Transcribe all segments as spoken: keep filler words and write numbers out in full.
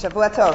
Shavua Tov.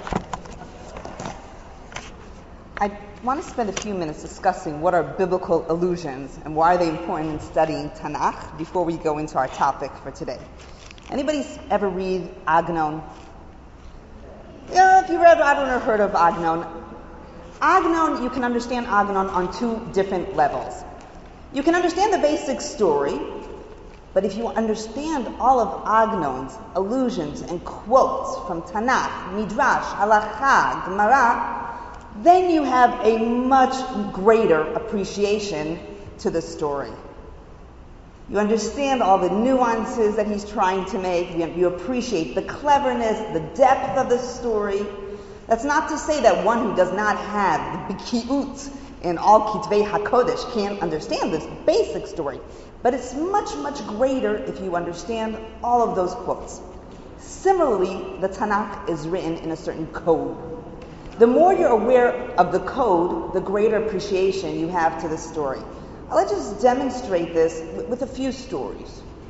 I want to spend a few minutes discussing what are biblical allusions and why are they important in studying Tanakh before we go into our topic for today. Anybody ever read Agnon? Yeah, if you read Agnon or heard of Agnon, Agnon, you can understand Agnon on two different levels. You can understand the basic story, but if you understand all of Agnon's allusions and quotes from Tanakh, Midrash, Halakha, Gemara, then you have a much greater appreciation to the story. You understand all the nuances that he's trying to make. You appreciate the cleverness, the depth of the story. That's not to say that one who does not have the bikiut in all Kitvei HaKodesh can't understand this basic story. But it's much, much greater if you understand all of those quotes. Similarly, the Tanakh is written in a certain code. The more you're aware of the code, the greater appreciation you have to the story. I'll just demonstrate this with a few stories.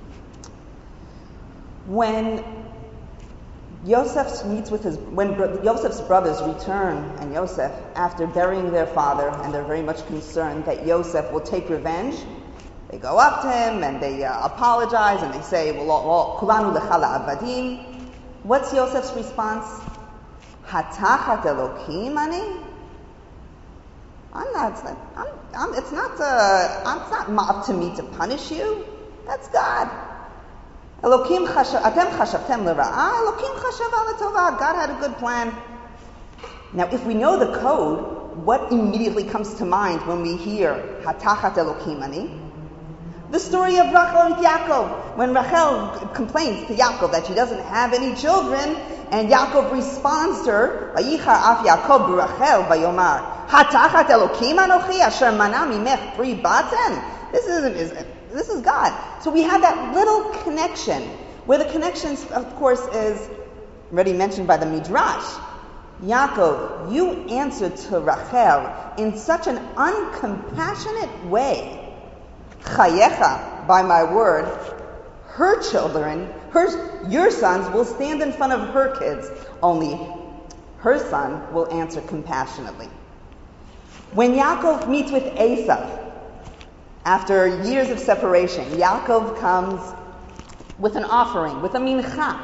When Yosef meets with his, when Yosef's brothers return, and Yosef, after burying their father, and they're very much concerned that Yosef will take revenge, they go up to him and they uh, apologize and they say, "Well, kulanu lechala avadim." What's Yosef's response? Hatachat Elokim ani? I'm not. It's not. I'm, I'm, it's not. Uh, it's not up to me to punish you. That's God. Elokim chashav. Atem chashavtem lera'a. Elokim chashav ala tova. God had a good plan. Now, if we know the code, what immediately comes to mind when we hear Hatachat Elokim ani? The story of Rachel and Yaakov. When Rachel complains to Yaakov that she doesn't have any children, and Yaakov responds to her, "Vayichar af Yaakov b'Rachel vayomar, Hatachat Elokim anochi asher mana mimech pri baten." This isn't, is this is God. So we have that little connection, where the connection, of course, is already mentioned by the Midrash. Yaakov, you answered to Rachel in such an uncompassionate way. Chayecha, by my word, her children, her, your sons will stand in front of her kids, only her son will answer compassionately. When Yaakov meets with Esav, after years of separation, Yaakov comes with an offering, with a mincha.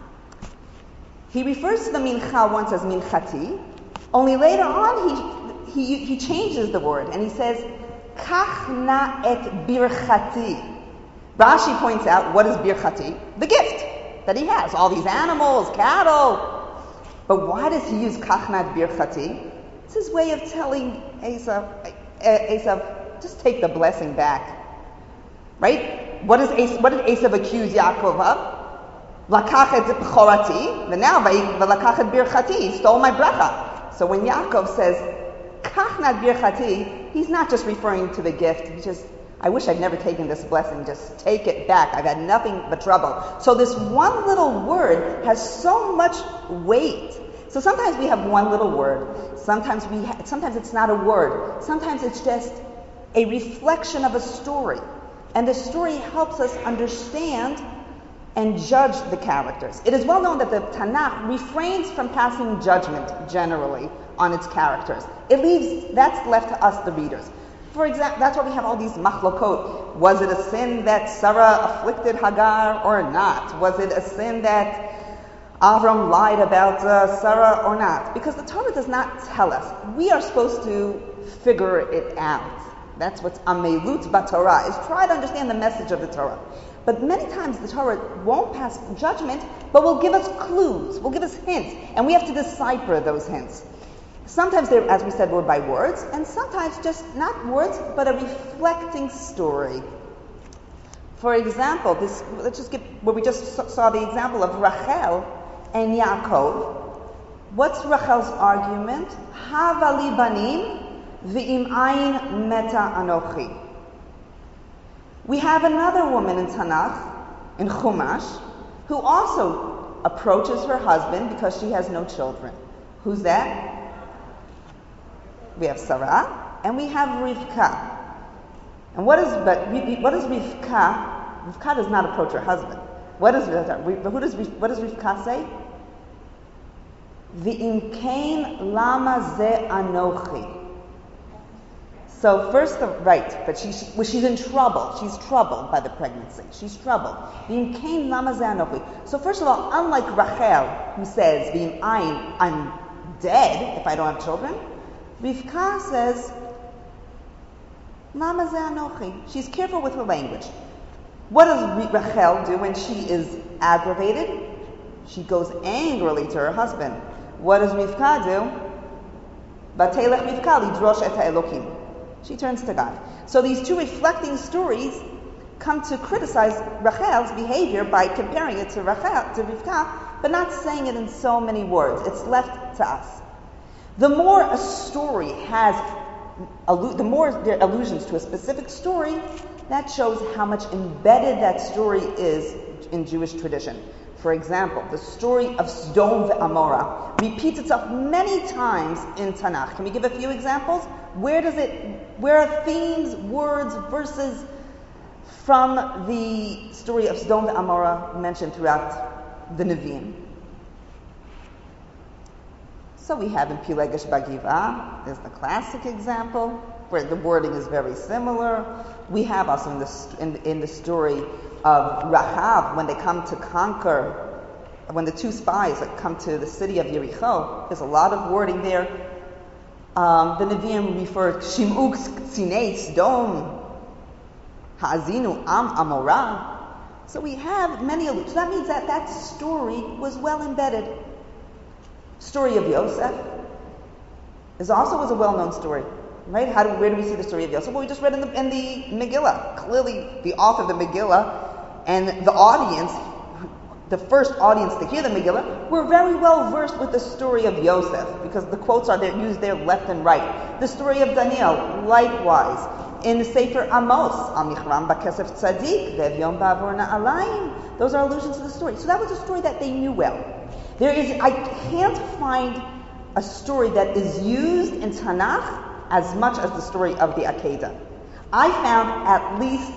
He refers to the mincha once as minchati, only later on he, he, he changes the word and he says, Kach na et birchati. Rashi points out, what is birchati? The gift that he has. All these animals, cattle. But why does he use kach na et birchati? It's his way of telling Esav, Esav, just take the blessing back. Right? What, is Esav, what did Esav accuse Yaakov of? Lakach et b'chorati. And now, v'lakach et birchati. He stole my bracha. So when Yaakov says, kach na et birchati, he's not just referring to the gift. He just, I wish I'd never taken this blessing. Just take it back. I've had nothing but trouble. So this one little word has so much weight. So sometimes we have one little word. Sometimes we, ha- sometimes it's not a word. Sometimes it's just a reflection of a story. And the story helps us understand and judge the characters. It is well known that the Tanakh refrains from passing judgment generally on its characters. It leaves, that's left to us, the readers. For example, that's why we have all these machlokot. Was it a sin that Sarah afflicted Hagar or not? Was it a sin that Avram lied about uh, Sarah or not? Because the Torah does not tell us. We are supposed to figure it out. That's what's amelut b'Torah, is try to understand the message of the Torah. But many times the Torah won't pass judgment, but will give us clues, will give us hints, and we have to decipher those hints. Sometimes they're, as we said, word by words, and sometimes just not words, but a reflecting story. For example, this, let's just get where we just saw the example of Rachel and Yaakov. What's Rachel's argument? Hava li banim v'im ayin meta anochi. We have another woman in Tanakh, in Chumash, who also approaches her husband because she has no children. Who's that? We have Sarah, and we have Rivka. And what is, but what is Rivka? Rivka does not approach her husband. What is, who does, what does Rivka say? V'im kain lama ze anochi. So first, of, right, but she, she, well, she's in trouble. She's troubled by the pregnancy. She's troubled. V'im kain lama ze anochi. So first of all, unlike Rachel, who says, V'im ayin, I'm dead if I don't have children, Rivka says, Lama ze anochi. She's careful with her language. What does Rachel do when she is aggravated? She goes angrily to her husband. What does Rivka do? Batelech Rivka lidrosh et ha'elokim. She turns to God. So these two reflecting stories come to criticize Rachel's behavior by comparing it to Rachel, to Rivka, but not saying it in so many words. It's left to us. The more a story has, the more there are allusions to a specific story, that shows how much embedded that story is in Jewish tradition. For example, the story of Sodom ve'Amorah repeats itself many times in Tanakh. Can we give a few examples? Where does it, where are themes, words, verses from the story of Sodom ve'Amorah mentioned throughout the Nevi'im? So we have in Pilegesh Bagiva, there's the classic example, where the wording is very similar. We have also in the, in, in the story of Rahav, when they come to conquer, when the two spies come to the city of Yericho, there's a lot of wording there. Um, the Nevi'im refer to Shim'u Ksinei Sodom, Ha'azinu Am Amorah. So we have many allusions. That means that that story was well embedded. Story of Yosef is also was a well-known story. Right? How do, where do we see the story of Yosef? Well, we just read in the, in the Megillah. Clearly, the author of the Megillah and the audience, the first audience to hear the Megillah, were very well versed with the story of Yosef, because the quotes are there, used there left and right. The story of Daniel, likewise. In the Sefer Amos, Amichram Bakesef Tzadik, Ve'Yom Ba'avor Na'alayim. Those are allusions to the story. So that was a story that they knew well. There is, I can't find a story that is used in Tanakh as much as the story of the Akedah. I found at least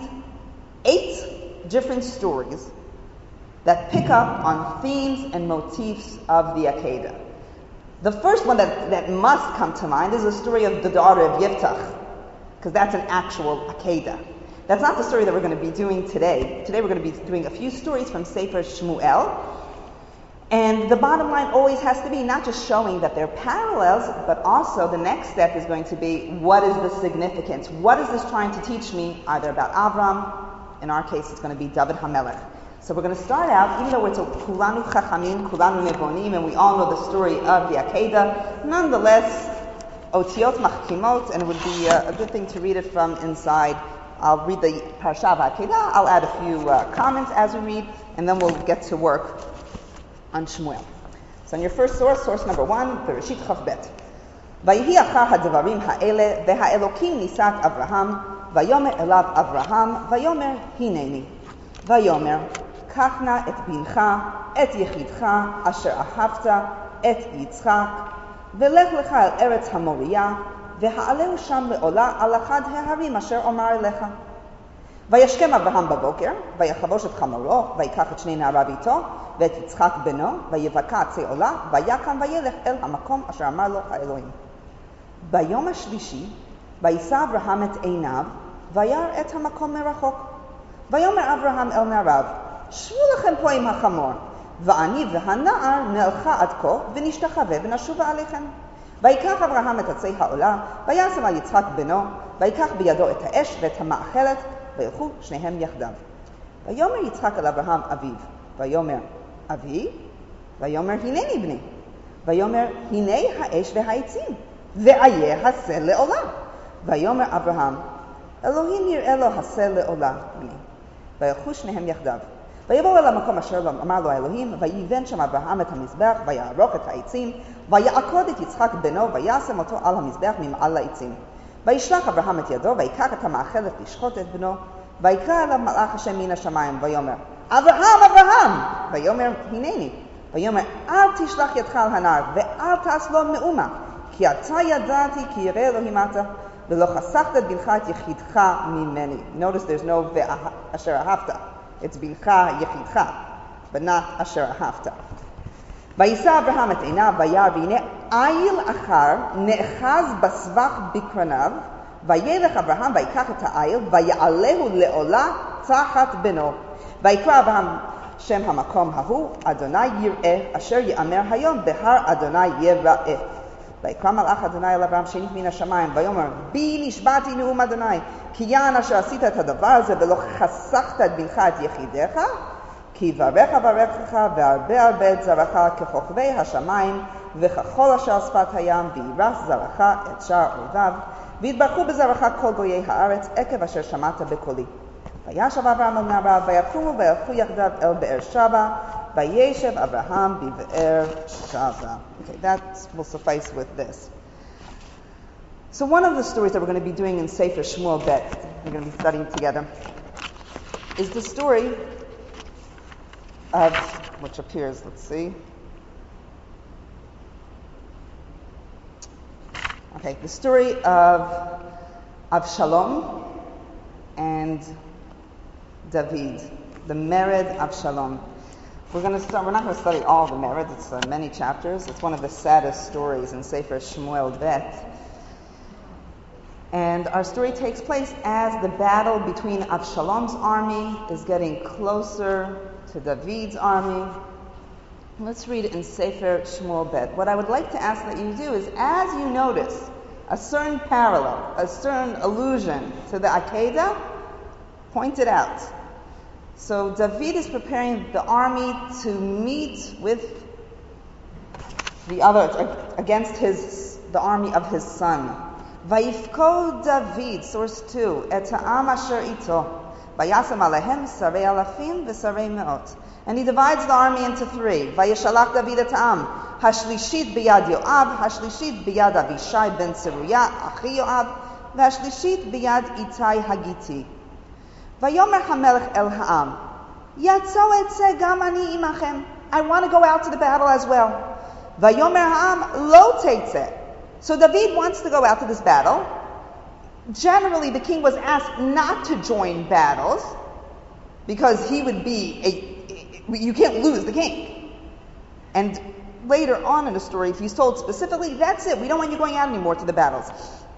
eight different stories that pick up on themes and motifs of the Akedah. The first one that, that must come to mind is the story of the daughter of Yiftach, because that's an actual Akedah. That's not the story that we're going to be doing today. Today we're going to be doing a few stories from Sefer Shmuel. And the bottom line always has to be not just showing that they're parallels, but also the next step is going to be, what is the significance? What is this trying to teach me, either about Avram, in our case it's going to be David HaMelech. So we're going to start out, even though it's a Kulanu Chachamim, Kulanu Nebonim, and we all know the story of the Akedah, nonetheless, Otiot Machkimot, and it would be a, a good thing to read it from inside. I'll read the Parsha of Akedah, I'll add a few uh, comments as we read, and then we'll get to work on Shmuel. So in your first source, source number one, Bereshit Chav Bet. Vayihi achar hadvarim ha'ele ve'ha'elokim nisak Avraham vayomer elav Avraham vayomer hineni vayomer kachna et bincha et yechidcha asher ahavta et Yitzchak velech lecha el eretz hamoriya ve'ha'aleu sham le'ola al achad ha'harim asher omar elecha. וישכם אברהם בבוקר, ויחבוש את חמורו, ויקח את שני נעריו איתו, ואת יצחק בנו, ויבקע עצי עולה, ויקם וילך אל המקום אשר אמר לו האלוהים. ביום השלישי, וישא אברהם את עיניו, וירא את המקום מרחוק. ויאמר אברהם אל נעריו, שבו לכם פה עם החמור, ואני והנער נלכה עד כה, ונשתחווה ונשובה עליכם. ויקח אברהם את עצי העולה, וישם על יצחק בנו, ויקח בידו את האש ואת המאכלת, וילכו שניהם יחדיו. ויאמר יצחק אל אברהם אביו, ויאמר אבי, ויאמר הנני בני, ויאמר הנה האש והעצים, ואיה הסל לעולה. ויאמר אברהם, אלוהים יראה לו הסל לעולה בני. וילכו שניהם יחדיו. ויבואו אל המקום אשר אמר לו האלוהים, ויבן שם אברהם את המזבח, ויערוך את העצים, ויעקוד את יצחק בנו, וישם אותו על המזבח ממעל לעצים. וישלח אברהם את ידו, ויקח את המאכלת לשחוט את בנו, ויקרא אליו מלאך השם מן השמיים, ויאמר, אברהם, אברהם! ויאמר, הנני. ויאמר, אל תשלח ידך על הנער, ואל תעש לו מאומה, כי אתה ידעתי כי ירא אלוהים אתה, ולא חסכת את בנך את יחידך ממני. Notice there's no אשר אהבת. It's בנך יחידך, but not אשר אהבת. ויישא אברהם את עיניו וירא והנה איל אחר נאחז בסבך בקרניו וילך אברהם ויקח את האיל ויעלהו לעולה תחת בנו ויקרא אברהם שם המקום ההוא אדוני יראה אשר יאמר היום בהר אדוני יראה ויקרא מלאך אדוני אל אברהם שנית מן השמיים ויאמר בי נשבעתי נאום אדוני כי יען אשר עשית את הדבר הזה ולא חסכת את בנך את יחידך כי יברך אברכך והרבה הרבה את זרעך ככוכבי השמיים וכחול אשר על שפת הים וירש זרעך את שאר אויביו ויתברכו בזרעך כל גויי הארץ עקב אשר שמעת בקולי וישב אברהם אל נעריו ויקומו וילכו יחדיו אל באר שבע וישב אברהם בבאר שבע. Okay, that will suffice with this. So one of the stories that we're going to be doing in Sefer Shmuel Bet, we're going to be studying together, is the story of, which appears, let's see. Okay, the story of Avshalom and David, the Mered Avshalom. We're going to start. We're not going to study all the Mered. It's uh, many chapters. It's one of the saddest stories in Sefer Shmuel Bet. And our story takes place as the battle between Avshalom's army is getting closer to David's army. Let's read it in Sefer Shmuel Bet. What I would like to ask that you do is, as you notice a certain parallel, a certain allusion to the Akedah, point it out. So David is preparing the army to meet with the other, against his the army of his son. Vayifkod David, source two, et ha'am asher ito, vayasem alehem sarei alafim v'sarei meot. And he divides the army into three. Vayeshalach David et ha'am, hashlishit biyad Yoav, hashlishit biyad Avishai ben Tzeruya, achi Yoav, v'hashlishit biyad Itai Hagiti. Vayomer hamelech el ha'am, yatzo etze gam ani imachem. I want to go out to the battle as well. Vayomer ha'am lo teitze. So David wants to go out to this battle. Generally, the king was asked not to join battles because he would be a, you can't lose the king. And later on in the story, if he's told specifically, that's it, we don't want you going out anymore to the battles.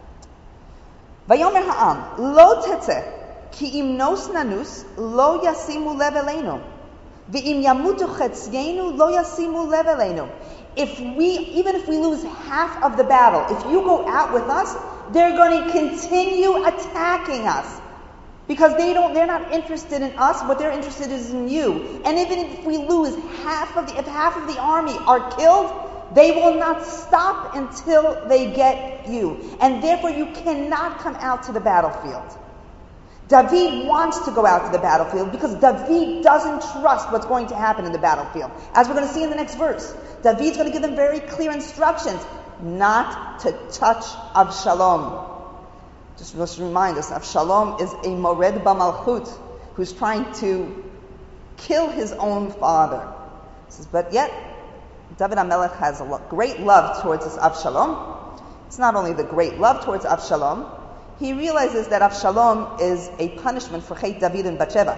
Vayomer ha'am lo teitze. Ki im nos nanus lo yasimu lev eleinu, ve'im yamutu chetzienu lo yasimu lev eleinu. If we, even if we lose half of the battle, if you go out with us, they're going to continue attacking us because they don't. They're not interested in us. What they're interested in is in you. And even if we lose half of the, if half of the army are killed, they will not stop until they get you. And therefore, you cannot come out to the battlefield. David wants to go out to the battlefield because David doesn't trust what's going to happen in the battlefield. As we're going to see in the next verse, David's going to give them very clear instructions not to touch Avshalom. Just, just remind us, Avshalom is a Mored B'Malchut who's trying to kill his own father. He says, but yet, David HaMelech has a lo- great love towards this Avshalom. It's not only the great love towards Avshalom, he realizes that Avshalom is a punishment for Chet David and Bathsheba.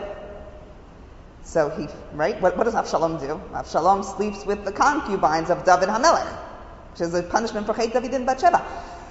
So he, right? What, what does Avshalom do? Avshalom sleeps with the concubines of David HaMelech, which is a punishment for Chet David and Bathsheba.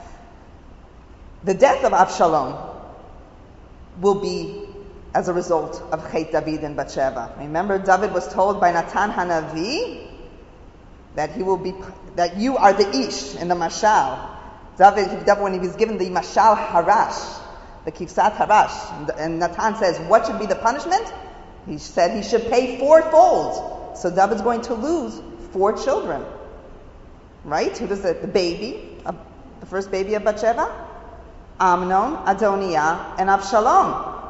The death of Avshalom will be as a result of Chet David and Bathsheba. Remember, David was told by Natan Hanavi that he will be, that you are the Ish in the Mashal. David, when he was given the Mashal Harash, the Kifsat Harash, and, and Natan says, what should be the punishment? He said he should pay fourfold. So David's going to lose four children. Right? Who does it? The baby, uh, the first baby of Bathsheba, Amnon, Adoniah, and Avshalom.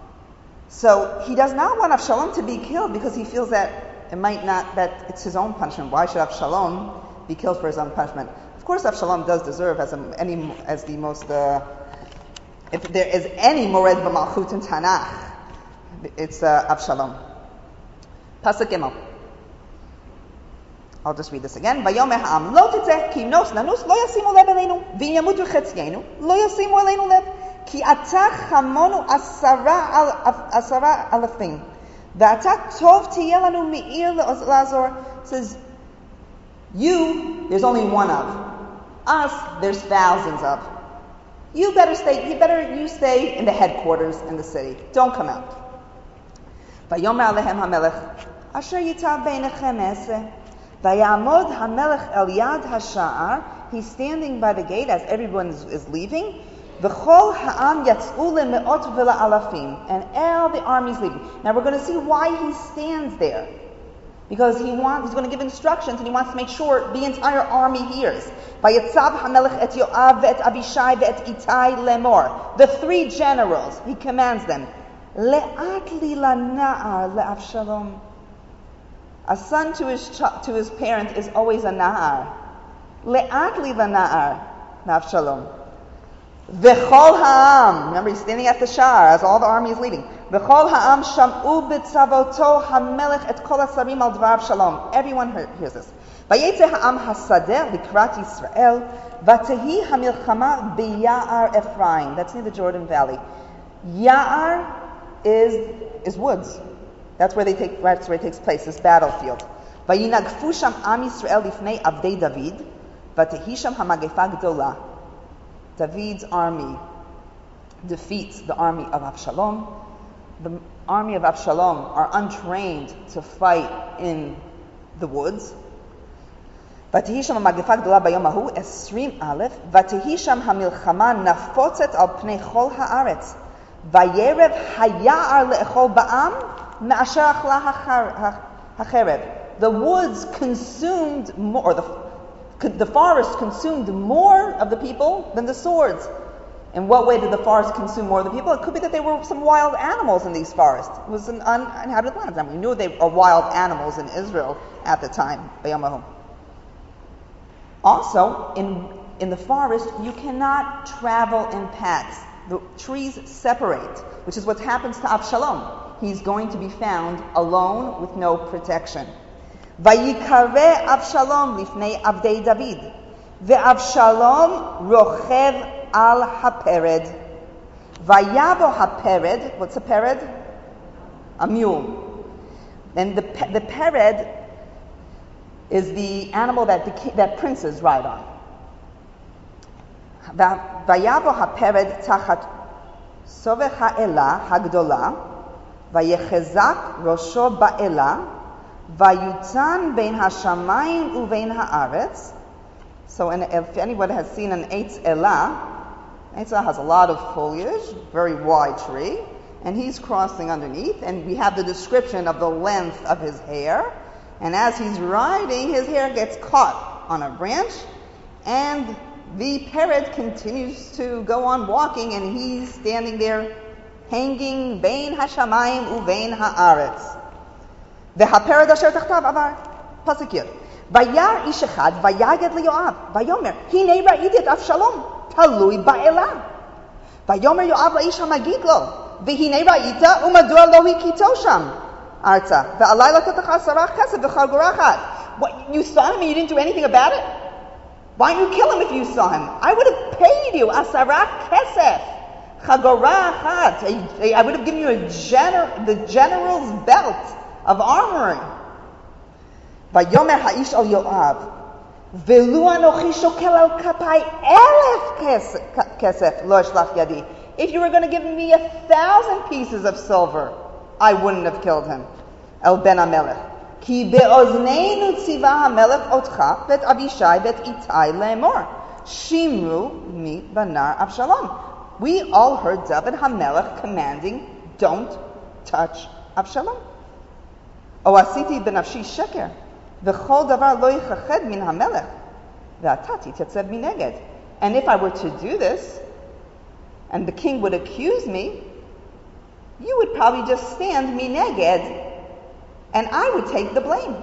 So he does not want Avshalom to be killed because he feels that it might not, that it's his own punishment. Why should Avshalom be killed for his own punishment? Of course, Avshalom does deserve as a, any as the most. Uh, if there is any Mored B'Malchut in Tanakh, it's uh, Avshalom. Pasuk Gimel. I'll just read this again. Vayomer ha'am lo tetzeh ki nos nanus lo yasimu lev eleinu v'im yamutu chetzienu lo yasimu eleinu lev ki ata chamonu asara al asara alafim v'ata tov tiyeh lanu me'ir le'azor. Says, You, there's only one of. Us, there's thousands of. You better stay, you better, you stay in the headquarters in the city. Don't come out. Vayomer alehem hamelech, asher yitav beinechem eseh. Vayamod hamelech el yad hasha'ar. He's standing by the gate as everyone is, is leaving. V'chol ha'am yatz'u le'me'ot v'la'alafim. And all the army's leaving. Now we're going to see why he stands there. Because he wants, he's going to give instructions and he wants to make sure the entire army hears. Vayetzav hamelech et Yoav ve'et Abishai ve'et Itai lemor. The three generals, he commands them. Le'at li lana'ar le'avshalom. A son to his ch- to his parent is always a na'ar. Le'at li lana'ar le'avshalom. V'chol ha'am. Remember, he's standing at the shar as all the army is leaving. V'chol ha'am sham'u b'tzavoto hamelech et kol hasarim al dvar Avshalom. Everyone hears this. Vayetze ha'am hasadeh likrat Yisrael v'tehi hamilchama b'ya'ar Ephraim. That's near the Jordan Valley. Ya'ar is is woods. That's where they take. That's where it takes place. This battlefield. Vayinagfu sham am Yisrael lifnei avdei David v'tehi sham hamagefa gdola. David's army defeats the army of Avshalom. The army of Avshalom are untrained to fight in the woods. ותהי שם המגפה גדולה ביום ההוא, עשרים א', ותהי שם המלחמה נפוצת על פני כל הארץ. וירב היער לאכול בעם, מאשר אכלה החרב. The woods consumed more, or the, the forest consumed more of the people than the swords. In what way did the forest consume more of the people? It could be that there were some wild animals in these forests. It was an uninhabited land. And we knew they were wild animals in Israel at the time. Also, in, in the forest, you cannot travel in paths. The trees separate, which is what happens to Avshalom. He's going to be found alone with no protection. Vayikare Avshalom lifnei avdei David. Ve'avshalom rochev al hapered. Vayavo hapered. What's a pered? A mule. And the the pered is the animal that the, that princes ride on. Vayavo hapered tachat soveh ha'ela hagdola. Vayechezak rosho ba'ela. Vayutan bein hashamayim uvein haaretz. So, and if anyone has seen an Eitz Elah, Eitz Elah has a lot of foliage, very wide tree, and he's crossing underneath, and we have the description of the length of his hair, and as he's riding, his hair gets caught on a branch, and the parrot continues to go on walking, and he's standing there, hanging, bein hashamayim uvein haaretz. והפרד אשר תחתיו עבר, פסוק י' וירא איש אחד ויגד ליואב ויאמר הנה ראיתי את אבשלום תלוי באלה ויאמר יואב לאיש המגיד לו והנה ראית ומדוע לא הכיתו שם ארצה ועלי לתת עשרה כסף וחגורה אחת. You saw him and you didn't do anything about it? Why didn't you kill him if you saw him? I would have paid you עשרה כסף חגורה אחת. I would have given you a gener- the general's belt of armoring. Vayomer ha'ish al Yoav, velu anochi shokel al kapai elef kesef lo eshlach yadi. If you were going to give me a thousand pieces of silver, I wouldn't have killed him. El ben hamelech. Ki be'ozneinu tziva hamelech otcha vet Abishai vet Itai le'emor. Shimru mi banar Avshalom. We all heard David Hamelech commanding, don't touch Avshalom. O asiti benafshi sheker, v'chol davar lo yichached min hamelech, v'atati tetzev mineged. And if I were to do this, and the king would accuse me, you would probably just stand mineged, and I would take the blame.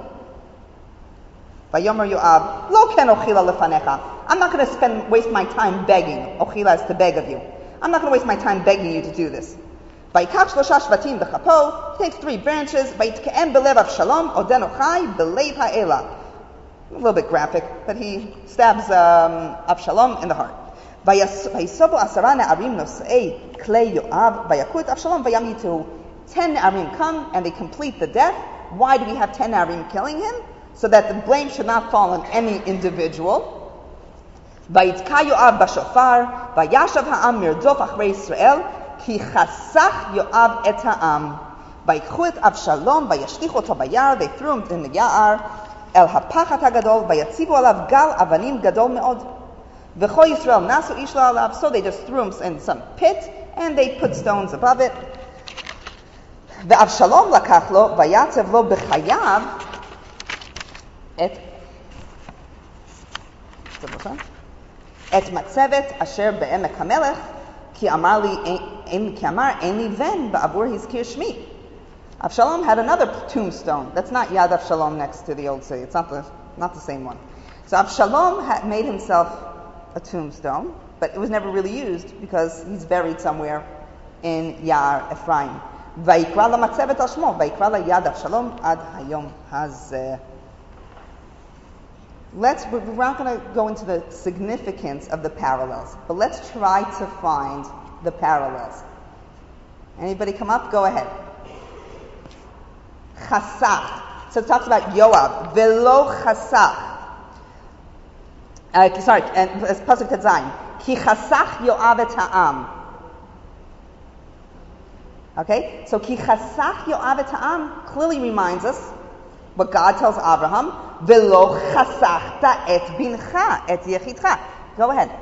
Vayomer Yoav, lo ken ochila lefanecha. I'm not going to spend waste my time begging. Ochila is to beg of you. I'm not going to waste my time begging you to do this. Vayikach shlosha shvatim b'chapo, he takes three branches, vayitke'em belev Avshalom, odeno chai belev ha'ela. A little bit graphic, but he stabs um, Avshalom in the heart. Vayisobu asara ne'arim nosei klei Yoav, vayakut Avshalom vayamitu. Ten ne'arim come, and they complete the death. Why do we have ten ne'arim killing him? so that the blame should not fall on any individual. Vayitka Yoav bashofar, vayashav ha'am mirdof achrei Yisrael, ki chasach Yoav et ha'am. Vayikchu et Avshalom, vayashlichu oto bayar, they threw him in the ya'ar, el hapachat hagadol, vayatzivu alav gal avanim gadol me'od. V'chol Yisrael nasu ish lo alav, so they just threw him in some pit, and they put stones above it. Ve'Avshalom lakach lo, vayatzev lo b'chayav, et et matzevet asher be'emek hamelech ki amar li ein ki amar ein li ven ba'avur hizkir shmi. Avshalom had another tombstone. That's not Yad Avshalom next to the old city. It's not the not the same one. So Avshalom had made himself a tombstone, but it was never really used because he's buried somewhere in Ya'ar Ephraim. Vayikra la matzevet al shmo, vayikra la Yad Avshalom ad hayom hazeh. Let's, we're not going to go into the significance of the parallels, but let's try to find the parallels. Anybody come up? Go ahead. Chasach. So it talks about Yoav. Velo chasach. Uh, sorry, and it's Pasuk Tetzayin. Ki chasach Yoav et ha'am. Okay? So ki chasach Yoav et ha'am clearly reminds us what God tells Abraham, Velo chasachta et bincha, et yechidcha. Go ahead.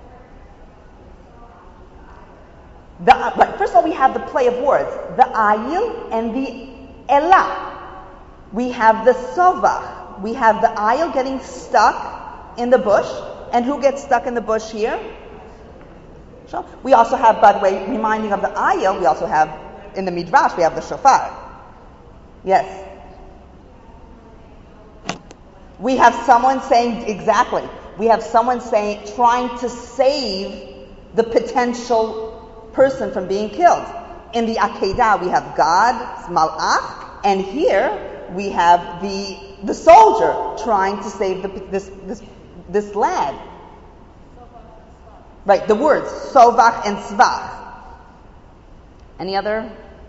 The, right, first of all, we have the play of words. The ayil and the elah. We have the sovach. We have the ayil getting stuck in the bush. And who gets stuck in the bush here? Sure. We also have, by the way, reminding of the ayil, we also have, in the midrash, we have the shofar. Yes. We have someone saying, exactly, we have someone saying, trying to save the potential person from being killed. In the Akedah, we have God's Malach, and here we have the the soldier trying to save the, this this this lad. Right, the words, Sovach and Svach. Any other?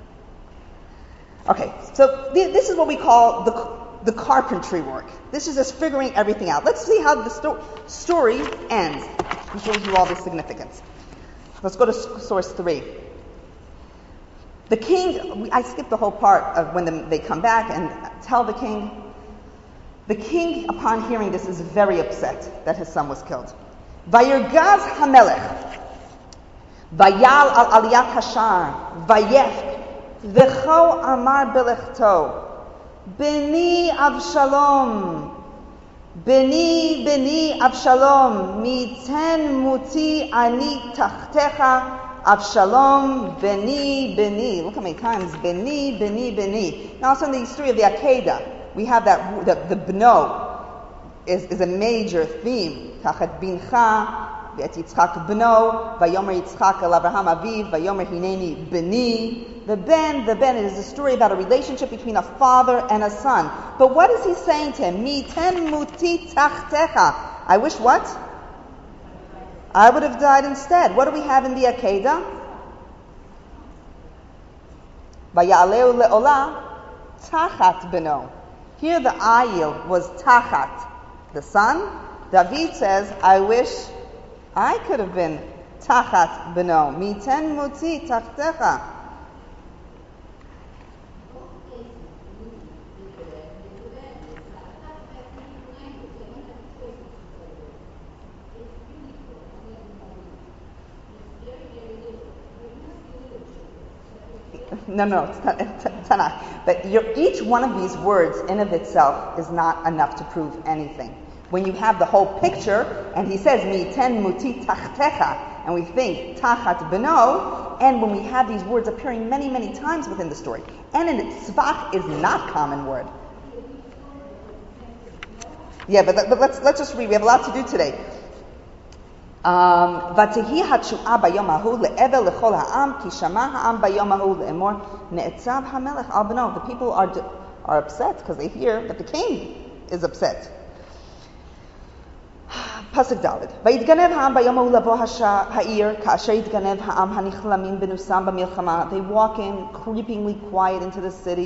Okay, so th- this is what we call the the carpentry work. This is just figuring everything out. Let's see how the sto- story ends. It shows you all the significance. Let's go to source three. The king, I skipped the whole part of when the, they come back and tell the king. The king, upon hearing this, is very upset that his son was killed. Vayirgaz hamelech, vayal al aliyat hashar, vayef, v'cho amar belechto, Beni Avshalom, Beni Beni Avshalom, miten muti ani tachtecha, Avshalom Beni Beni. Look how many times Beni Beni Beni. Now, also in the story of the Akedah, we have that the, the Bno is, is a major theme. Tachet bincha, v'et Yitzchak Bno, vayomer Yitzchak el Avraham Aviv, vayomer hineni Beni. The Ben, the Ben, it is a story about a relationship between a father and a son. But what is he saying to him? Miten muti tachtecha. I wish what? I would have died instead. What do we have in the Akedah? Vayaleu le'olah tachat beno. Here the ayil was tachat, the son. David says, I wish I could have been tachat beno. Miten muti tachtecha. No, no, it's not, it's Tanakh. But you're, each one of these words in of itself is not enough to prove anything. When you have the whole picture, and he says, Miten muti tachtecha, and we think, tachat beno, and when we have these words appearing many, many times within the story, and in it, svach is not common word. Yeah, but, but let's let's just read. We have a lot to do today. ותהי התשועה ביום ההוא לעבר לכל העם, כי שמע העם ביום ההוא לאמור, נעצב המלך על בנו. The people are, are upset because they hear that the king is upset. פסוק ד' ויתגנב העם ביום ההוא לבוא העיר, כאשר יתגנב העם הנכלמים בנוסם במלחמה. They walk in creepingly quiet into the city.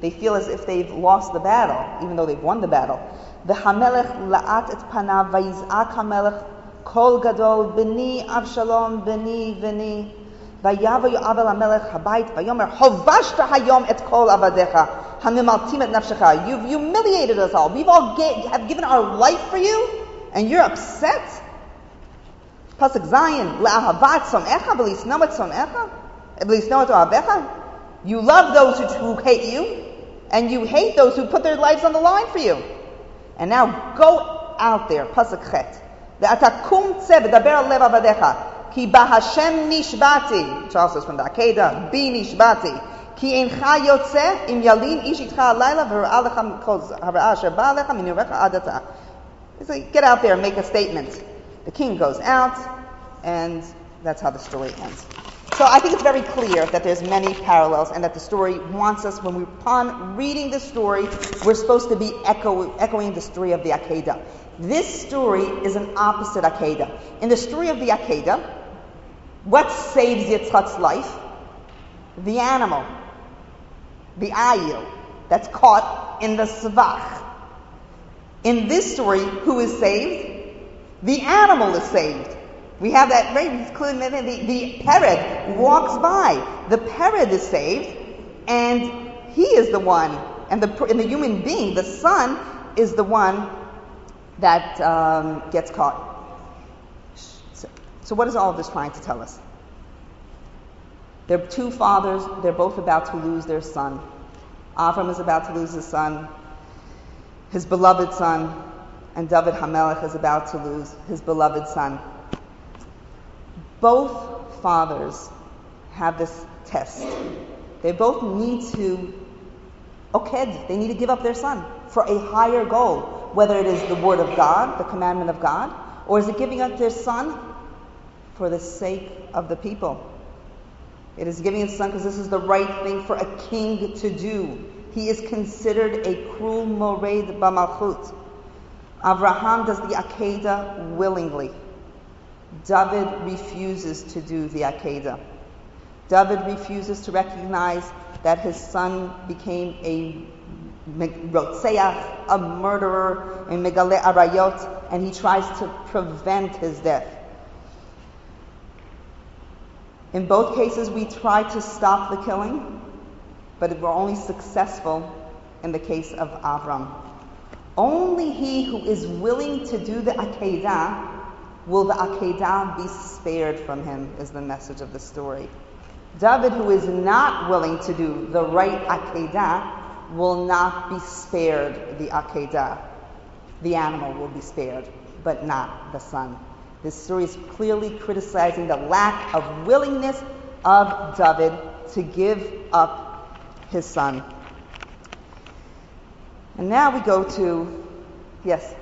they feel as if they've lost the battle, even though they've won the battle. V'hamelech la'at et panav vayiz'ak hamelech kol gadol b'ni Avshalom b'ni v'ni vayavo Yoav el hamelech habayit vayomer hovashta hayom et kol avadecha hamimaltim et nafshecha. You've humiliated us all. We've all ga- have given our life for you, and you're upset. Pasuk Zayin la'ahavat somecha b'lisno et somecha b'lisno et ohavecha. You love those who, who hate you, and you hate those who put their lives on the line for you. And now go out there, Pasuk Chet. Ve'ata kum tzeh v'daber lev avadecha, ki b'Hashem nishbati, which also is from the Akedah, bi nishbati, ki eincha yotzeh im yalin ish itcha alayla v'hara alecha mikol hara asher ba alecha min yorecha adata. It's like, get out there and make a statement. The king goes out, and that's how the story ends. So I think it's very clear that there's many parallels, and that the story wants us, when we're upon reading the story, we're supposed to be echo, echoing the story of the Akedah. This story is an opposite Akedah. In the story of the Akedah, what saves Yitzchak's life? The animal, the ayil, that's caught in the svach. In this story, who is saved? The animal is saved. We have that very clear. The, the Pered walks by. The Pered is saved, and he is the one, and the and the human being, the son, is the one that um, gets caught. So, so what is all of this trying to tell us? There are two fathers. They're both about to lose their son. Avram is about to lose his son, his beloved son, and David HaMelech is about to lose his beloved son. Both fathers have this test. They both need to oked, they need to give up their son for a higher goal, whether it is the word of God, the commandment of God, or is it giving up their son for the sake of the people. It is giving his son because this is the right thing for a king to do. He is considered a cruel mored b'malchut. Avraham does the Akedah willingly. David refuses to do the Akedah. David refuses to recognize that his son became a rotzeach, a murderer, a megale arayot, and he tries to prevent his death. In both cases, we try to stop the killing, but we're only successful in the case of Avram. Only he who is willing to do the Akedah will the Akedah be spared from him, is the message of the story. David, who is not willing to do the right Akedah, will not be spared the Akedah. The animal will be spared, but not the son. This story is clearly criticizing the lack of willingness of David to give up his son. And now we go to, yes?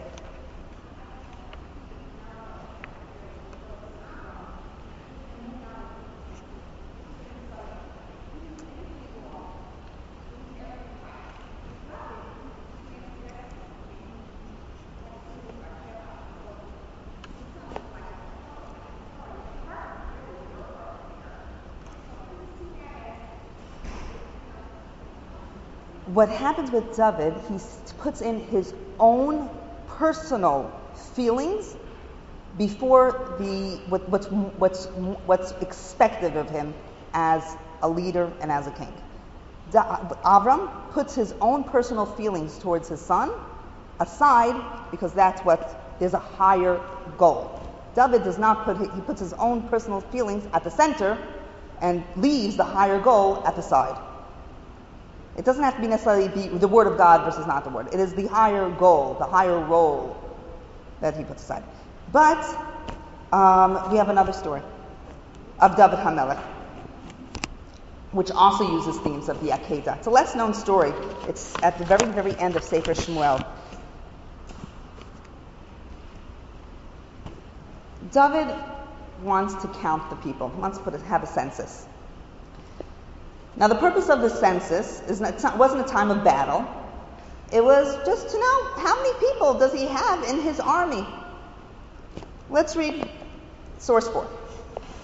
What happens with David, he puts in his own personal feelings before the what, what's what's what's expected of him as a leader and as a king. Da- Avram puts his own personal feelings towards his son aside because that's what there's a higher goal. David does not put he puts his own personal feelings at the center and leaves the higher goal at the side. It doesn't have to be necessarily the, the word of God versus not the word. It is the higher goal, the higher role that he puts aside. But um, we have another story of David HaMelech, which also uses themes of the Akedah. It's a less known story. It's at the very, very end of Sefer Shmuel. David wants to count the people. He wants to put a, have a census. Now, the purpose of the census is not, it wasn't a time of battle. It was just to know how many people does he have in his army. Let's read source four.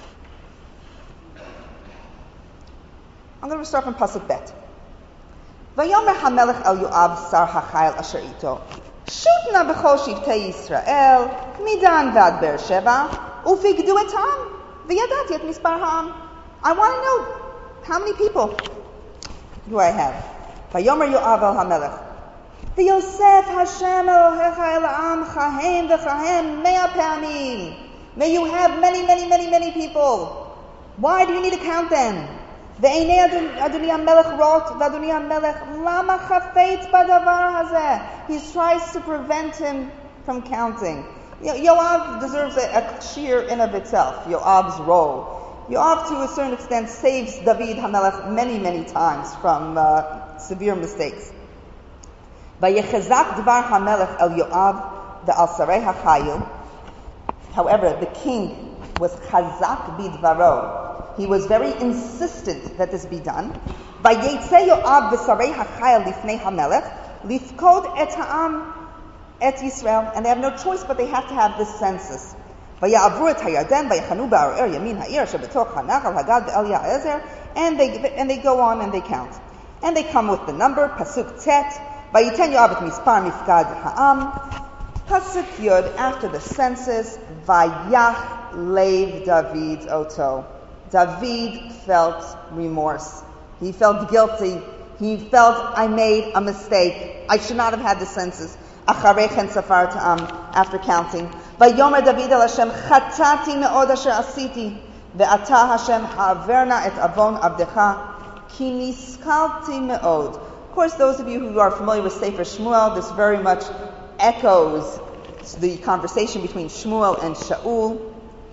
I'm going to start from Pasuk Bet. Vayomer HaMelech El Yoav Sar HaChayil Asher Ito, Shut na b'chol shivtei Yisrael, Midanvad Beersheba, Ufigdu etam, v'yadati et mispar ha'am. I want to know, how many people do I have? Vayomer Yoav El HaMelech, V'yosef Hashem Elohecha El Am Chahem v'chahem mea pa'amim. May you have many, many, many, many people. Why do you need to count them? Ve'enei Adoni HaMelech rot v'Adoni HaMelech lama chafetz badavar hazeh. He tries to prevent him from counting. Yoav deserves a, a sheer in of itself, Yoav's role. Yoav, to a certain extent, saves David HaMelech many, many times from uh, severe mistakes. Vayechazak dvar HaMelech el Yoav ve'al sarei hachayil. However, the king was chazak bidvaro. He was very insistent that this be done. Vayetze Yoav v'sarei hachayil lifnei HaMelech lifkod et ha'am et Yisrael, and they have no choice but they have to have this census. Vayavru et hayarden vayachanu ba'arer yamin ha'ir asher b'toch hanachal hagad be'el ya'ezer, and they and they go on and they count, and they come with the number pasuk tet. Vayiten Yoav et mispar mifkad ha'am. Pasuk yud, after the census, vayach leiv David oto. David felt remorse. He felt guilty. He felt, I made a mistake. I should not have had the census. Acharechen safar ta'am, after counting. Vayomer David el Hashem, chatati me'od asher asiti, ve'ata Hashem ha'averna et avon abdecha, ki niskalti me'od. Of course, those of you who are familiar with Sefer Shmuel, this very much echoes the conversation between Shmuel and Shaul.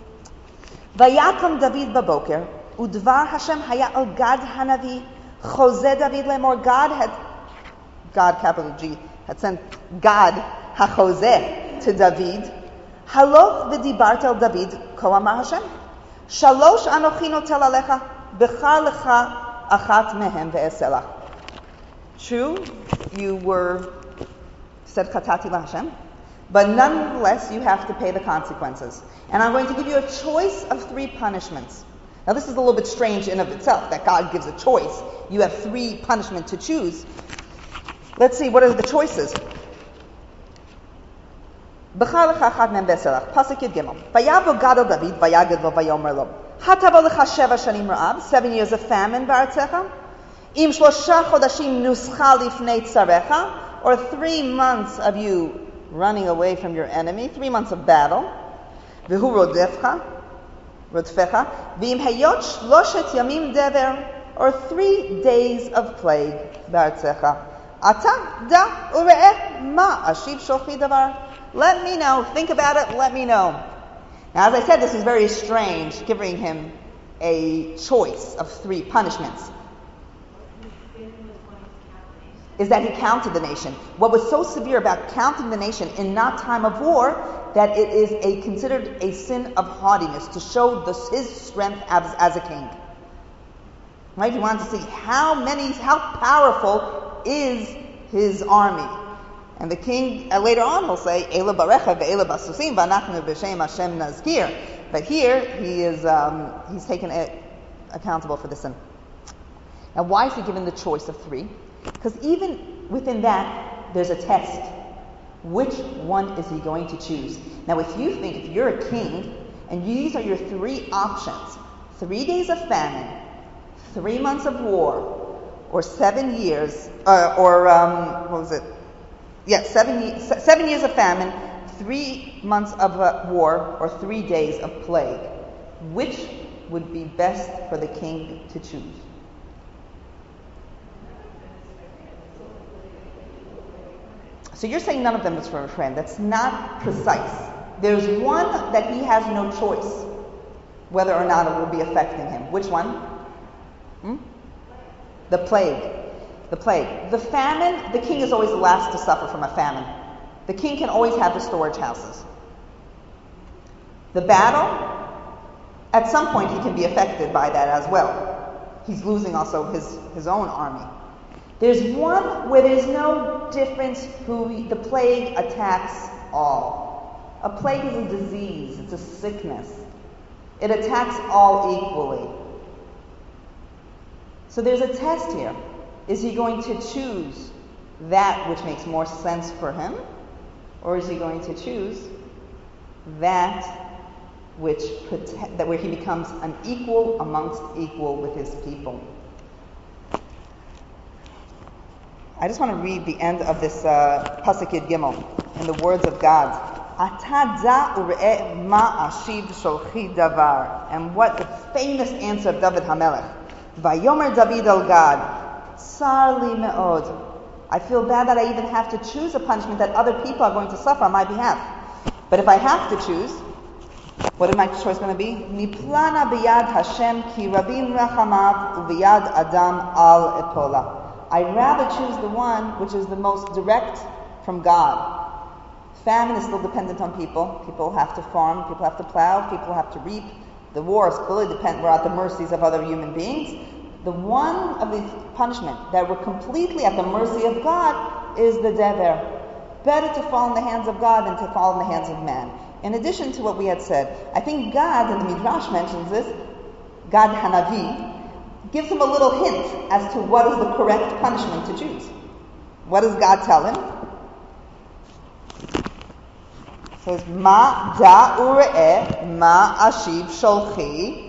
Vayakam David baboker, udvar Hashem haya al Gad hanavi, chose David lemor. God had, God capital G, had sent God hachose to David. Haloch v'dibart el David, ko amar Hashem. Shalosh anochi notel alecha, bechar lecha achat mehem ve'eselach. True, you were said chatati LaHashem, but nonetheless you have to pay the consequences. And I'm going to give you a choice of three punishments. Now this is a little bit strange in of itself, that God gives a choice. You have three punishments to choose. Let's see, what are the choices? B'char lecha achat mehem ve'eselach. Pasuk Yud Gimel. Vayavo Gad el David, vayagid lo vayomer lo. Hatavo lecha sheva shanim ra'av, seven years of famine ba'artzecha. Im shlosha chodashim nuscha lifnei tzarecha, or three months of you running away from your enemy, three months of battle. V'hu rodefcha, rodfecha. V'im hayot shloshet yamim dever, or three days of plague ba'artzecha. Ata da ure'eh ma ashiv shochi davar. Let me know. Think about it. Let me know. Now, as I said, this is very strange, giving him a choice of three punishments. Is that he counted the nation. What was so severe about counting the nation in not time of war, that it is a considered a sin of haughtiness, to show the, his strength as, as a king. Right? He wanted to see how many, how powerful is his army. And the king, uh, later on, he'll say, Eila barecha ve'eila basusim v'anachnu b'shem Hashem nazkir. But here, he is, um, he's taken it accountable for the sin. Now, why is he given the choice of three? Because even within that, there's a test. Which one is he going to choose? Now, if you think, if you're a king, and these are your three options, three days of famine, three months of war, or seven years, uh, or, um, what was it? Yeah, seven, seven years of famine, three months of uh, war, or three days of plague. Which would be best for the king to choose? So you're saying none of them is for a friend. That's not precise. There's one that he has no choice whether or not it will be affecting him. Which one? Hmm? The plague. The plague. The famine, the king is always the last to suffer from a famine. The king can always have the storage houses. The battle, at some point he can be affected by that as well. He's losing also his, his own army. There's one where there's no difference who he, the plague attacks all. A plague is a disease, it's a sickness. It attacks all equally. So there's a test here. Is he going to choose that which makes more sense for him? Or is he going to choose that which prote- that where he becomes an equal amongst equal with his people? I just want to read the end of this uh, Pasuk Yud Gimel in the words of God. Ata da ure'eh ma ashiv sholchi davar. And what the famous answer of David HaMelech. Vayomer David el Gad, tsar li me'od. I feel bad that I even have to choose a punishment that other people are going to suffer on my behalf. But if I have to choose, what is my choice going to be? Niplana biyad Hashem ki rabim rachamav uviyad adam al epola. I'd rather choose the one which is the most direct from God. Famine is still dependent on people. People have to farm, people have to plow, people have to reap. The war is clearly dependent. We're at the mercies of other human beings. The one of the punishment that we're completely at the mercy of God is the dever. Better to fall in the hands of God than to fall in the hands of man. In addition to what we had said, I think God, and the Midrash mentions this, God Hanavi, gives him a little hint as to what is the correct punishment to choose. What does God tell him? It says, Ma da ure'eh ma ashiv sholchi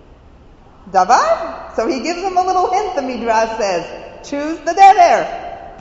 davar. So he gives him a little hint, the Midrash says. Choose the dever.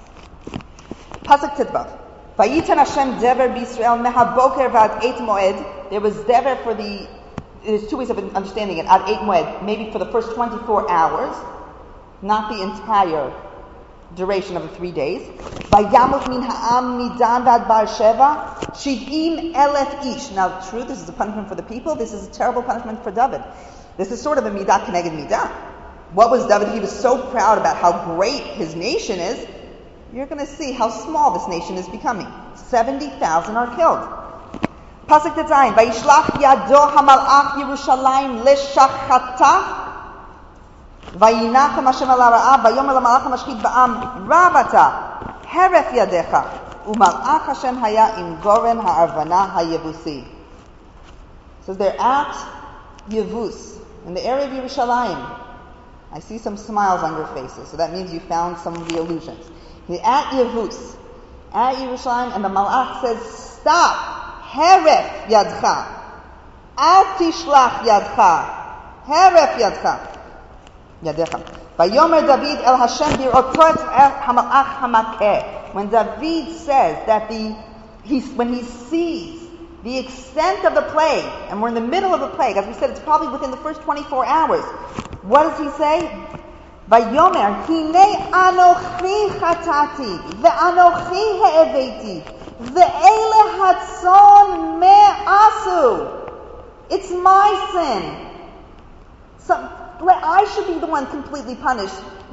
Pasuk Titvav. Vayitan Hashem dever b'Yisrael mehaboker v'ad eight moed. There was dever for the, there's two ways of understanding it. Ad eight moed, maybe for the first twenty-four hours, not the entire duration of the three days. Vayamot min ha'am midan v'ad bar sheva shiv'im elef ish. Now, true, this is a punishment for the people. This is a terrible punishment for David. This is sort of a midah keneged midah. What was David? He was so proud about how great his nation is. You're going to see how small this nation is becoming. seventy thousand are killed. Pasuk Tetzayin. Vayishlach yado hamalach Yerushalayim leshachata. Vayinachem Hashem al ha'ra'ah. Vayomer lamalach hamashchit ba'am ravata. Heref yadecha. Umalach Hashem haya im goren ha'arvana hayevusi. So they're at Yevus, in the area of Yerushalayim. I see some smiles on your faces, so that means you found some of the illusions. He's at Yevus, at Yerushalayim, and the Malach says, stop! Heref yadcha! Al tishlach yadcha! Heref yadcha! Yadecha. Vayomer David el Hashem bir'otot hamalach hamakeh. When David says that the, he, when he sees the extent of the plague, and we're in the middle of the plague, as we said, it's probably within the first twenty-four hours. What does he say? Vayomer, Hinei anochi chatati, ve'anochi he'eveti, ve'ele hatzon me'asu. It's my sin. So, I should be the one completely punished,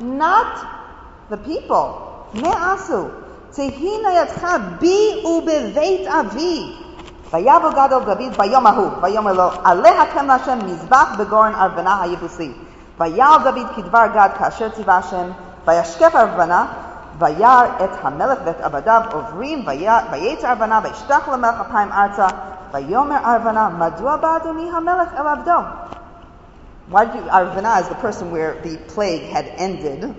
not the people. Me'asu. Tehina yatcha bi ubeveit avi. Vayavo gadol David bayom ahu, vayomer lo, aleh hakem Hashem mizbach begoren arvana hayevusi. Vayal David kidvar Gad kasher tzivah Hashem, vayashkef arvana, vayar et hamelech vet abadav ovrim, vayetz arvana, vayishtach lamelech apayim arza, vayomer arvana, madua ba'adoni hamelech el avdo. Why did you, arvana is the person where the plague had ended.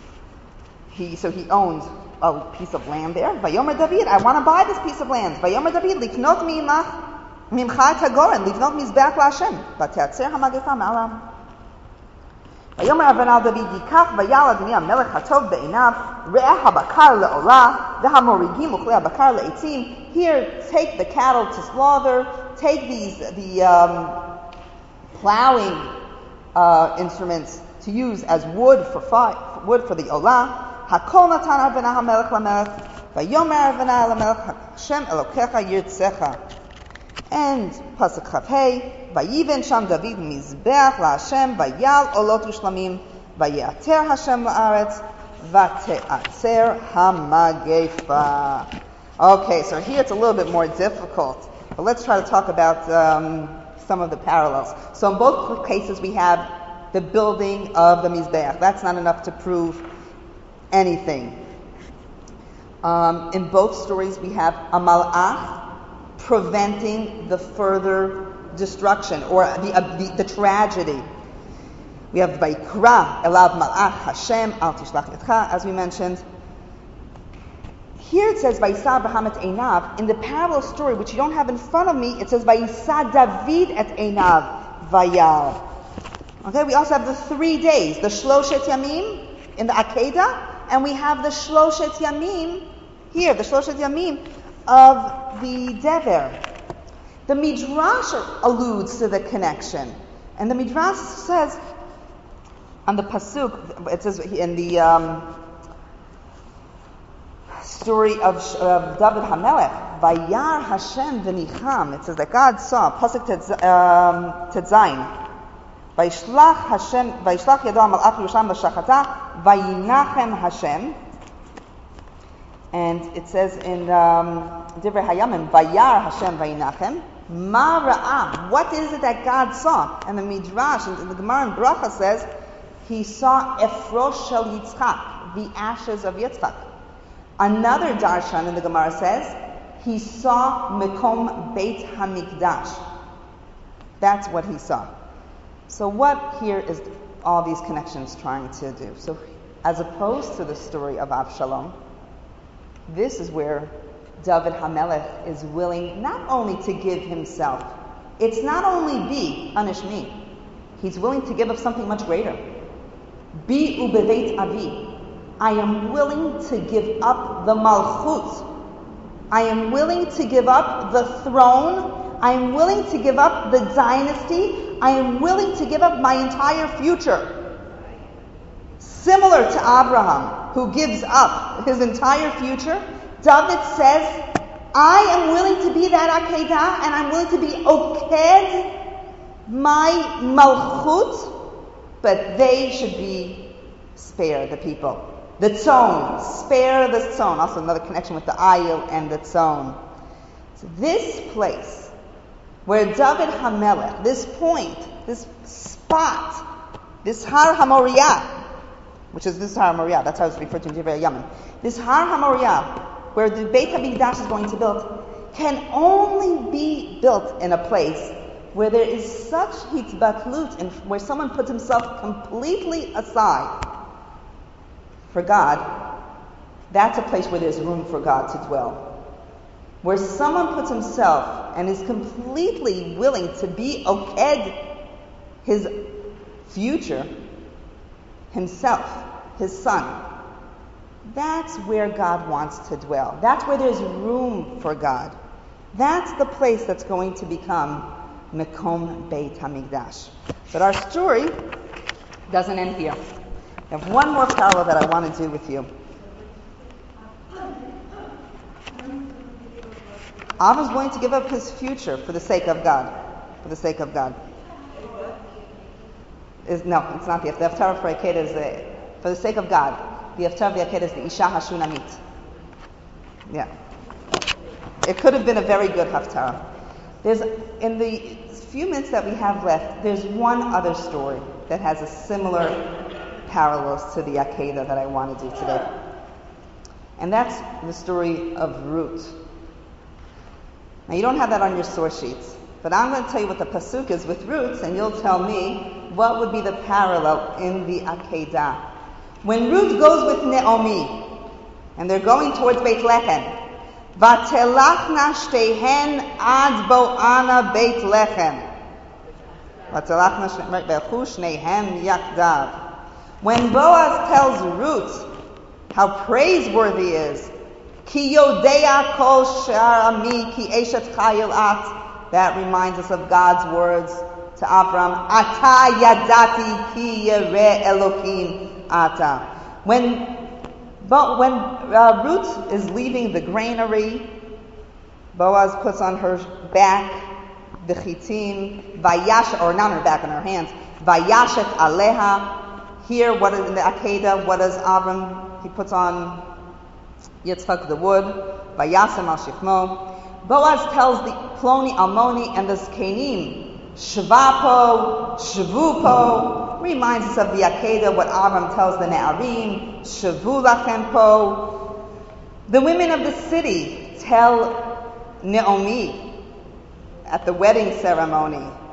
He, so he owns a piece of land there. Vayomer David, I want to buy this piece of land. Vayomer David, liknot mimach mimcha et hagoren, livnot mizbeach laHashem, v'teatzer hamagefa ma'alam. Vayomer Arvana David yikach vayal adoni hamelech hatov be'inav re'eh habakar le'olah v'hamorigim uchlei habakar le'etzim. Here, take the cattle to slaughter. Take these the um, plowing uh, instruments to use as wood for fi- wood for the olah. Hakol natan arvana hamelech lamelech, vayomer arvana lamelech Hashem elokecha yirtzecha. And pasuk Chavhei, vayiven sham David mizbeach laHashem, vayal olot ushlamim, vayeater Hashem la'aretz, vate'atzer hamagefa. Okay, so here it's a little bit more difficult, but let's try to talk about um, some of the parallels. So in both cases we have the building of the mizbeach. That's not enough to prove anything. Um, in both stories we have a malach preventing the further destruction or the, uh, the, the tragedy. We have Vayikra Elav Malach Hashem Al Tishlach Yadcha, as we mentioned. Here it says Vayisa Abraham et Einav. In the parallel story, which you don't have in front of me, it says Vayisa David et Einav Vayar. Okay, we also have the three days, the Shloshet Yamim in the Akedah, and we have the Shloshet Yamim here, the Shloshet Yamim of the Dever. The Midrash alludes to the connection, and the Midrash says on the pasuk, it says in the um, story of, of David HaMelech, Vayar Hashem v'nicham. It says that God saw pasuk Tetzayin. Vayishlach Hashem, Vayishlach Yado Malach Yerushalayim B'Shachata, Vayinachem Hashem. And it says in um, Divrei Hayamim, Vayar Hashem Vayinachem. Ma Ra'ah. What is it that God saw? And the Midrash, and the Gemara in Bracha says, he saw Efrosh Shel Yitzchak, the ashes of Yitzchak. Another darshan in the Gemara says, he saw Mekom Beit HaMikdash. That's what he saw. So what here is all these connections trying to do? So as opposed to the story of Avshalom, this is where David HaMelech is willing not only to give himself, it's not only be, punish me, he's willing to give up something much greater. Bi ubeveit avi. I am willing to give up the malchut. I am willing to give up the throne. I am willing to give up the dynasty. I am willing to give up my entire future. Similar to Abraham, who gives up his entire future, David says, I am willing to be that Akedah, and I'm willing to be oked my malchut, but they should be spare, the people. The tzon, spare the tzon. Also another connection with the ayil and the tzon. So this place, where David HaMelech, this point, this spot, this Har HaMoriah, which is this Har HaMoriah, that's how it's referred to in Divrei Hayamim. This Har HaMoriah, where the Beit HaMikdash is going to build, can only be built in a place where there is such hitbatlut, and where someone puts himself completely aside for God. That's a place where there's room for God to dwell. Where someone puts himself and is completely willing to be oked his future, himself, his son. That's where God wants to dwell. That's where there's room for God. That's the place that's going to become Mekom Beit HaMikdash. But our story doesn't end here. I have one more parallel that I want to do with you. Avram's going to give up his future for the sake of God. For the sake of God. Is no, it's not the Haftarah. The Haftarah for Akedah is the, for the sake of God. The Haftarah for Akedah is the Isha Hashunamit. Yeah. It could have been a very good Haftarah. There's, in the few minutes that we have left, there's one other story that has a similar parallels to the Akedah that I want to do today. And that's the story of Ruth. Now you don't have that on your source sheets, but I'm going to tell you what the pasuk is with Ruth, and you'll tell me what would be the parallel in the Akedah. When Ruth goes with Naomi, and they're going towards Beit Lechem, Vatelachna shtehen ad bo'ana Beit Lechem. Vatelachna shtehen yakdav. When Boaz tells Ruth how praiseworthy is, Ki yodea kol sha'ami ki eshet chayil at, that reminds us of God's words to Abram, Ata yadati ki yireh Elokim ata. When but when uh, Ruth is leaving the granary, Boaz puts on her back the chitim, vayash, or not on her back, on her hands, vayashet aleha. Here, what is in the Akedah? What does Avram? He puts on Yitzchak the wood, vayasem al shifmo. Boaz tells the Ploni Almoni and the Zkenim, shvapo, shvupo, reminds us of the Akedah, what Avram tells the Ne'arim, shavu lachem po. The women of the city tell Naomi at the wedding ceremony,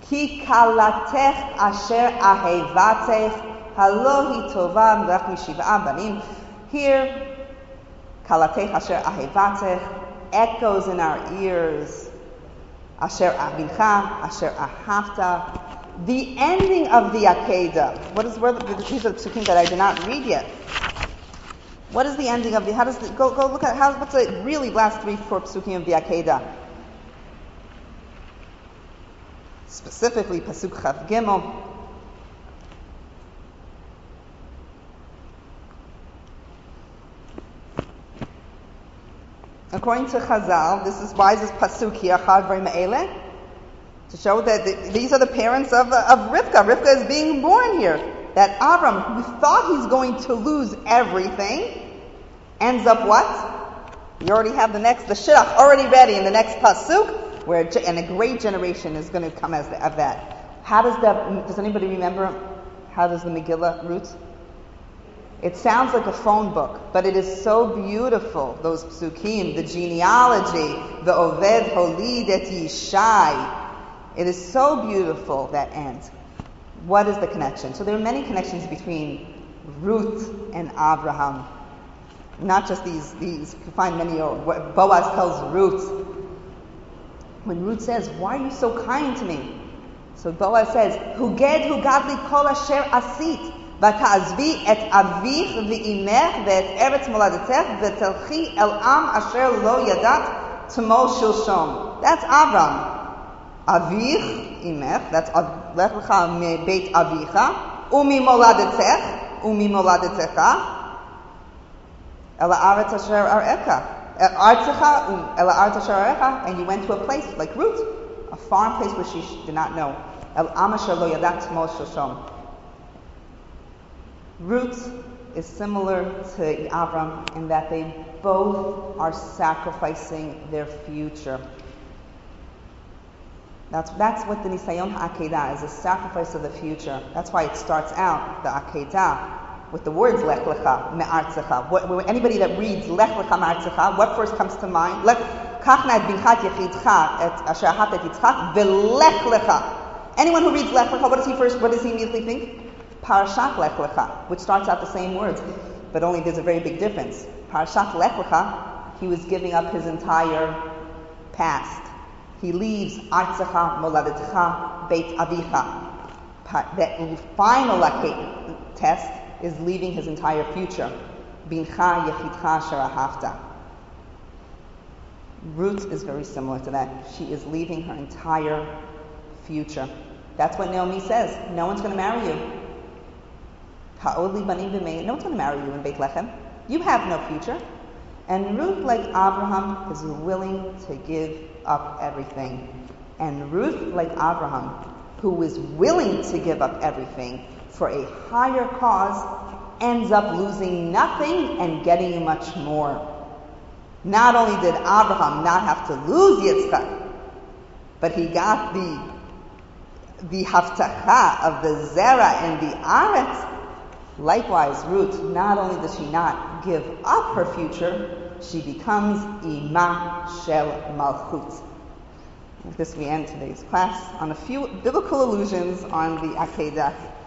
Ki kalatech asher ahevatech halo hi tova mlech mishiv'a banim. Here, kalatech asher ahevatech echoes in our ears. Asher avincha, asher ahavta. The ending of the Akedah. What is where the, these are the psukim that I did not read yet. What is the ending of the? How does the, go go look at how what's the really last three four psukim of the Akedah? Specifically, pasuk Chav Gimel. According to Chazal, this is why is this pasuk here Chadvrei Me'eleh, to show that the, these are the parents of of Rivka. Rivka is being born here. That Avram, who thought he's going to lose everything, ends up what? You already have the next, the shidduch already ready in the next pasuk, where and a great generation is going to come as the, of that. How does that? Does anybody remember? How does the Megillah root? It sounds like a phone book, but it is so beautiful. Those psukim, the genealogy, the Oved Holid et Yishai. It is so beautiful, that end. What is the connection? So there are many connections between Ruth and Abraham. Not just these, these you can find many, what Boaz tells Ruth. When Ruth says, why are you so kind to me? So Boaz says, Huged hugadli kol asher asit, v'ta'azvi et avich v'imech ve'et eretz moladetech v'telchi el am asher lo yadat tmo shilshom. That's Abraham. Avich, imech, that's lech lecha me beit avicha, umi moladetech, umi moladetecha, ela aretz asher arecha, artzecha, ela aretz asher arecha, and you went to a place like Ruth, a foreign place where she did not know. El am asher lo yadat tmo shilshom. Ruth is similar to Avram in that they both are sacrificing their future. That's that's what the Nisayon HaAkedah is, a sacrifice of the future. That's why it starts out, the Akedah, with the words Lech Lecha Me'artzecha. Anybody that reads Lech Lecha Me'artzecha, what first comes to mind? Kach na et binchat yechidcha et asher ahavta et Yitzchak ve'lech lecha. Anyone who reads Lech Lecha, what does he first? What does he immediately think? Parashat Lech Lecha, which starts out the same words, but only there's a very big difference. Parashat Lech Lecha, he was giving up his entire past. He leaves Artzecha, Moladetcha, Beit Avicha. The final test is leaving his entire future. Bincha Yechidcha Sherahavta. Ruth is very similar to that. She is leaving her entire future. That's what Naomi says. No one's going to marry you. Ha'odli banim b'mei. No one's going to marry you in Beit Lechem. You have no future. And Ruth, like Abraham, is willing to give up everything. And Ruth, like Abraham, who is willing to give up everything for a higher cause, ends up losing nothing and getting much more. Not only did Abraham not have to lose Yitzchak, but he got the the haftacha of the zera and the aretz. Likewise, Ruth, not only does she not give up her future, she becomes Ima Shel Malchut. With this, we end today's class on a few biblical allusions on the Akedah.